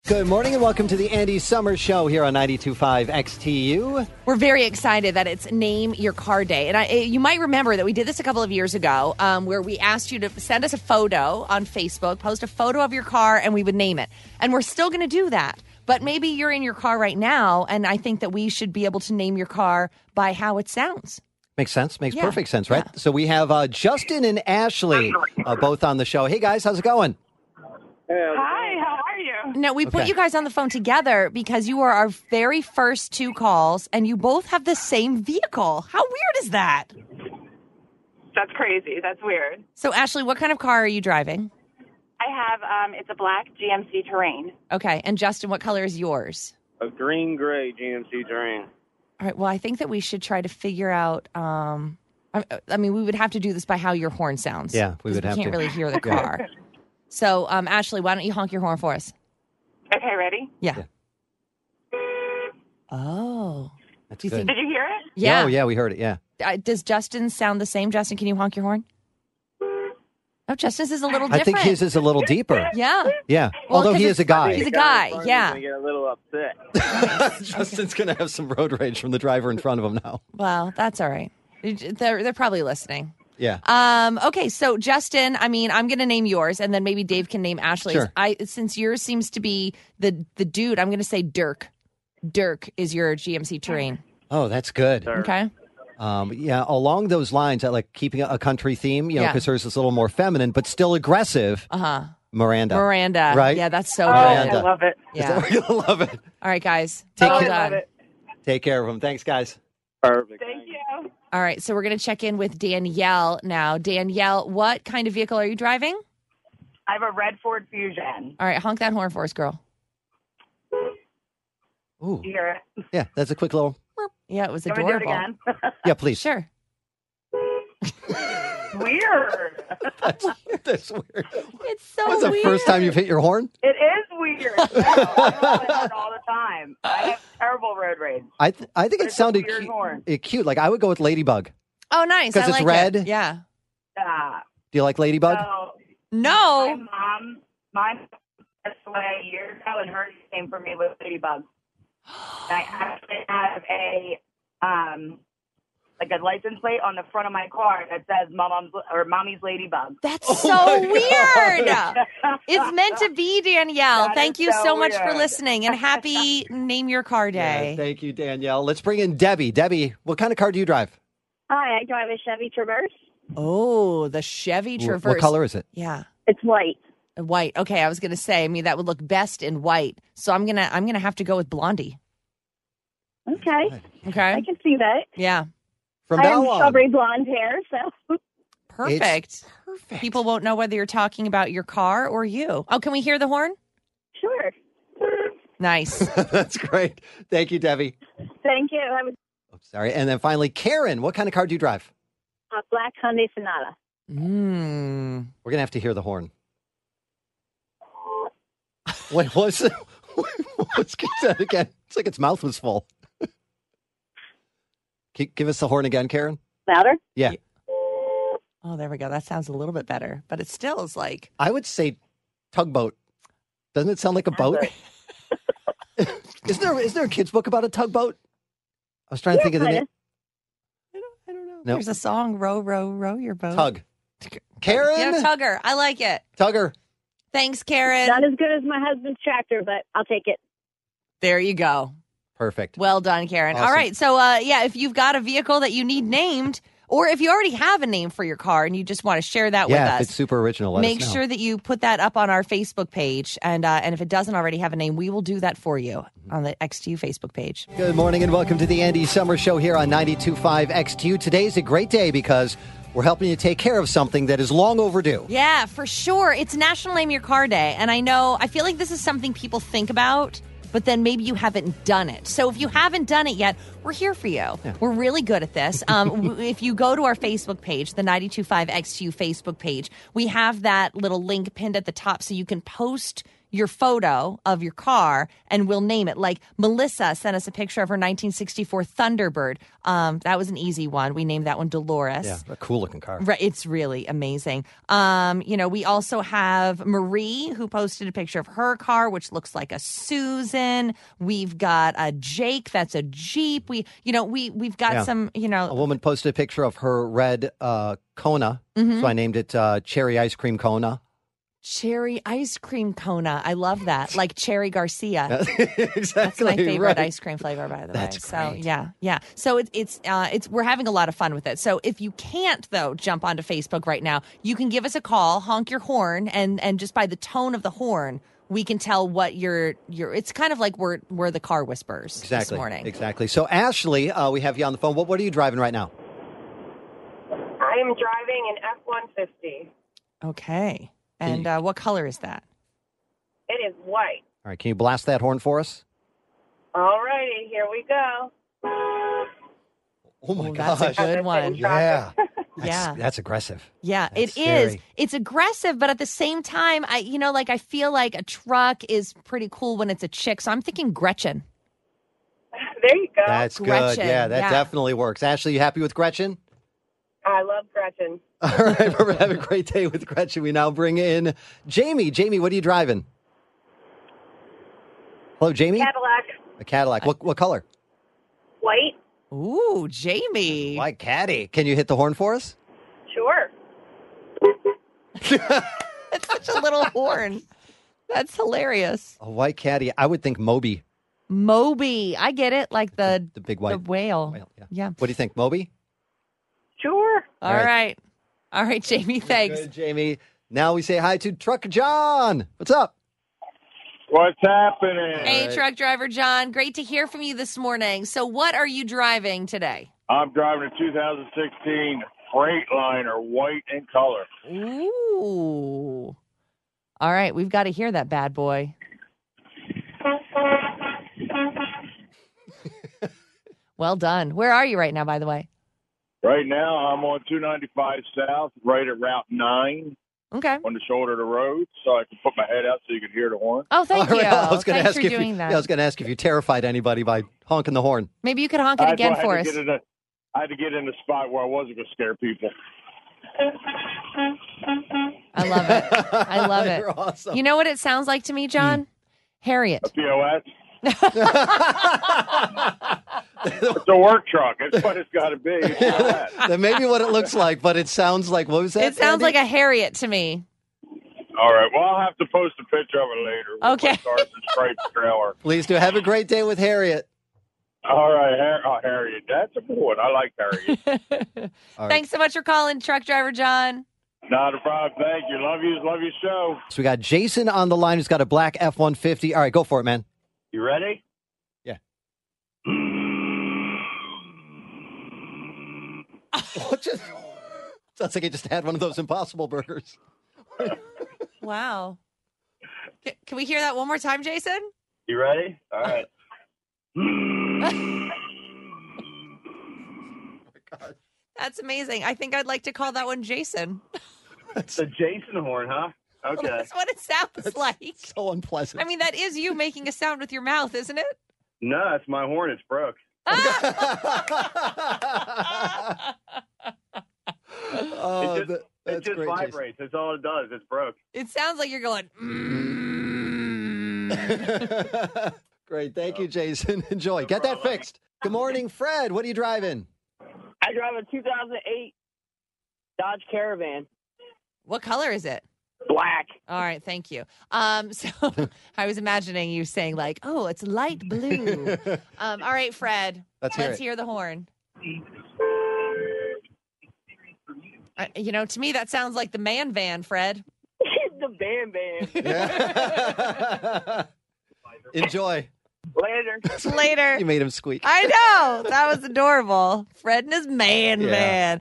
Good morning and welcome to the Andy Summers Show here on 92.5 XTU. We're very excited that it's Name Your Car Day. And you might remember that we did this a couple of years ago where we asked you to send us a photo on Facebook, post a photo of your car, and we would name it. And we're still going to do that. But maybe you're in your car right now, and I think that we should be able to name your car by how it sounds. Makes sense. Makes perfect sense, right? Yeah. So we have Justin and Ashley both on the show. Hey, guys, how's it going? Hi, how are you? No, we put you guys on the phone together because you were our very first two calls, and you both have the same vehicle. How weird is that? That's crazy. That's weird. So, Ashley, what kind of car are you driving? I have, it's a black GMC Terrain. Okay, and Justin, what color is yours? A green-gray GMC Terrain. All right, well, I think that we should try to figure out, I mean, we would have to do this by how your horn sounds. Yeah, we would have to. We can't really hear the car. So, Ashley, why don't you honk your horn for us? Okay, ready? Yeah. Oh. That's good. Did you hear it? Yeah. Oh, yeah, we heard it, yeah. Does Justin sound the same? Justin, can you honk your horn? Oh, Justin's is a little different. I think his is a little deeper. Yeah. Yeah. Well, although he is a guy. He's a guy, yeah. I'm going to get a little upset. Justin's going to have some road rage from the driver in front of him now. Well, that's all right. They're probably listening. Yeah. Okay, so Justin, I mean, I'm going to name yours, and then maybe Dave can name Ashley's. Sure. Since yours seems to be the dude, I'm going to say Dirk. Dirk is your GMC Terrain. Oh, that's good. Okay. Yeah, along those lines, I like keeping a country theme, you know, because hers is a little more feminine, but still aggressive. Miranda. Right? Yeah, that's so Miranda. good. I love it. Yeah. We're going to love it. All right, guys. Take care of them. Thanks, guys. Perfect. Thank you. All right, so we're going to check in with Danielle now. Danielle, what kind of vehicle are you driving? I have a red Ford Fusion. All right, honk that horn for us, girl. Ooh. You hear it? Yeah, that's a quick little... Yeah, it was Can we adorable. do it again? Yeah, please. Sure. Weird. That's weird. It's so What's the weird. first time you've hit your horn? It is weird. No, I do it all the time. I have terrible road rage. I think it It's a sounded weird horn. cute. Like, I would go with Ladybug. Oh, nice. 'Cause I it's like red? It. Yeah. Do you like Ladybug? So, No. mine passed away years ago, and hers came for me with Ladybug. I actually have a license plate on the front of my car that says Mommy's Ladybug. That's so weird. It's meant to be, Danielle. That Thank is you so so much for weird. listening, and happy Name Your Car Day. Yeah, thank you, Danielle. Let's bring in Debbie. Debbie, what kind of car do you drive? Hi, I drive a Chevy Traverse. Oh, the Chevy Traverse. What color is it? Yeah. It's white. White. Okay, I was going to say, I mean, that would look best in white. So I'm going to have to go with Blondie. Okay. Okay. I can see that. Yeah. From I have now on. strawberry blonde hair, so. Perfect. Perfect. People won't know whether you're talking about your car or you. Oh, can we hear the horn? Sure. Nice. That's great. Thank you, Debbie. Thank you. I Oh, sorry. And then finally, Karen, what kind of car do you drive? a black Hyundai Sonata. We're going to have to hear the horn. Wait, what's it? Let's get that again. It's like its mouth was full. Give us the horn again, Karen. Louder? Yeah. Oh, there we go. That sounds a little bit better, but it still is like. I would say tugboat. Doesn't it sound like a boat? Is there a kid's book about a tugboat? I was trying to think of the name. I don't know. No. There's a song, Row, Row, Row Your Boat. Tug. Karen? Yeah, Tugger. I like it. Tugger. Thanks, Karen. Not as good as my husband's tractor, but I'll take it. There you go. Perfect. Well done, Karen. Awesome. All right. So, if you've got a vehicle that you need named, or if you already have a name for your car and you just want to share that with Yeah, us, if it's super original, let make us know. sure that you put that up on our Facebook page. And if it doesn't already have a name, we will do that for you on the XTU Facebook page. Good morning and welcome to the Andy Summers Show here on 92.5 XTU. Today's a great day because we're helping you take care of something that is long overdue. Yeah, for sure. It's National Name Your Car Day. And I feel like this is something people think about, but then maybe you haven't done it. So if you haven't done it yet, we're here for you. Yeah. We're really good at this. If you go to our Facebook page, the 92.5 XTU Facebook page, we have that little link pinned at the top so you can post your photo of your car, and we'll name it. Like Melissa sent us a picture of her 1964 Thunderbird. That was an easy one. We named that one Dolores. Yeah, a cool looking car. Right, it's really amazing. We also have Marie, who posted a picture of her car, which looks like a Susan. We've got a Jake, that's a Jeep. We've got some. A woman posted a picture of her red Kona, so I named it Cherry Ice Cream Kona. Cherry ice cream Kona. I love that. Like Cherry Garcia. Exactly. That's my favorite right. ice cream flavor, by the way. That's great. So yeah. So it's we're having a lot of fun with it. So if you can't though jump onto Facebook right now, you can give us a call, honk your horn, and just by the tone of the horn, we can tell what you're. It's kind of like we're the car whisperers this morning. Exactly. So Ashley, we have you on the phone. What are you driving right now? I am driving an F-150. Okay. And what color is that? It is white. All right. Can you blast that horn for us? All righty, here we go. Oh my gosh. That's a good one. Yeah. Yeah. That's aggressive. Yeah, That's it is. scary. It's aggressive, but at the same time, I feel like a truck is pretty cool when it's a chick. So I'm thinking Gretchen. There you go. That's Gretchen, good. Yeah, that yeah. definitely works. Ashley, you happy with Gretchen? I love Gretchen. All right, we're having a great day with Gretchen. We now bring in Jamie. Jamie, what are you driving? Hello, Jamie? Cadillac. A Cadillac. What color? White. Ooh, Jamie. White Caddy. Can you hit the horn for us? Sure. That's such a little horn. That's hilarious. A white Caddy. I would think Moby. Moby. I get it. Like the big white the whale. Yeah. What do you think, Moby? Sure. All right. All right, Jamie. Thanks. Good, Jamie. Now we say hi to Truck John. What's up? What's happening? Hey, truck driver John. Great to hear from you this morning. So what are you driving today? I'm driving a 2016 Freightliner, white in color. Ooh. All right. We've got to hear that bad boy. Well done. Where are you right now, by the way? Right now, I'm on 295 South, right at Route 9, Okay. on the shoulder of the road, so I can put my head out so you can hear the horn. Oh, thank All you. right, I was gonna Thanks ask for if you, doing that. I was going to ask if you terrified anybody by honking the horn. Maybe you could honk it again for us. I had to get in the spot where I wasn't going to scare people. I love it. I love it. You're awesome. You know what it sounds like to me, John? Harriet. A POS? It's a work truck. That's what it's got to be. It's POS. That may be what it looks like, but it sounds like, what was that? It sounds Andy? like a Harriet to me. All right. Well, I'll have to post a picture of it later. with Okay. my Stars and Stripes trailer. Please do. Have a great day with Harriet. All right. Harriet. That's a good one. I like Harriet. All right. Thanks so much for calling, truck driver John. Not a problem. Thank you. Love you. Love your show. So we got Jason on the line who's got a black F-150. All right, go for it, man. You ready? Yeah. What just... Sounds like I just had one of those Impossible Burgers. Wow. Can we hear that one more time, Jason? You ready? All right. That's amazing. I think I'd like to call that one Jason. It's a Jason horn, huh? Okay. That's what it sounds like. So unpleasant. I mean, that is you making a sound with your mouth, isn't it? No, that's my horn. It's broke. Oh, It that's just great, Jason. vibrates. That's all it does. It's broke. It sounds like you're going, Great. Thank you, Jason. Enjoy. Get that fixed. Good morning, Fred. What are you driving? I drive a 2008 Dodge Caravan. What color is it? Black. All right, thank you. So I was imagining you saying like, "Oh, it's light blue." All right, Fred. Let's hear the horn. To me that sounds like the man van, Fred. The Bam Bam. Yeah. Enjoy. Later. Later. You made him squeak. I know. That was adorable. Fred and his man Yeah. van.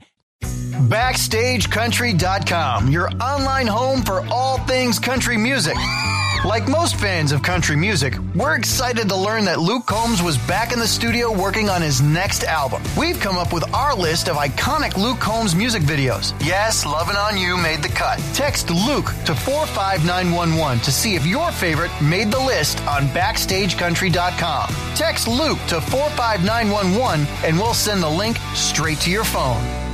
BackstageCountry.com, your online home for all things country music. Like most fans of country music, we're excited to learn that Luke Combs was back in the studio working on his next album. We've come up with our list of iconic Luke Combs music videos. Yes, Lovin' On You made the cut. Text Luke to 45911 to see if your favorite made the list on BackstageCountry.com. Text Luke to 45911 and we'll send the link straight to your phone.